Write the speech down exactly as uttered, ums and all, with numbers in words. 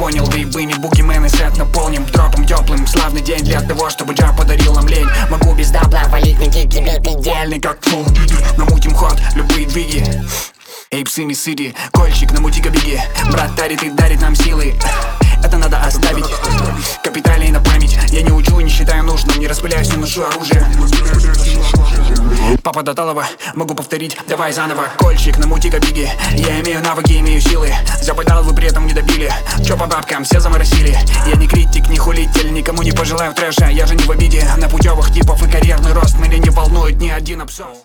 понял, вейбы не бугимены, сет наполним дропом теплым. Славный день для того, чтобы джа подарил нам лень. Могу без дабла валить на кик, тебе ты идеальный как фул диди. Намутим ход, любые двиги. Эй, псы, миссири, кольчик, намути-ка беги. Брат дарит и дарит нам силы. Это надо оставить, капиталей на память. Я не учу и не считаю нужным, не распыляюсь, не ношу оружие. Папа до талого, могу повторить, давай заново. Кольчик, намути-ка беги. Я имею навыки, имею силы. Западал, вы при этом не добили. Чё по бабкам, все заморосили. Я не критик, не хулитель, никому не пожелаю трэша. Я же не в обиде на путевых типов и карьерный рост. Меня не волнует ни один обсол.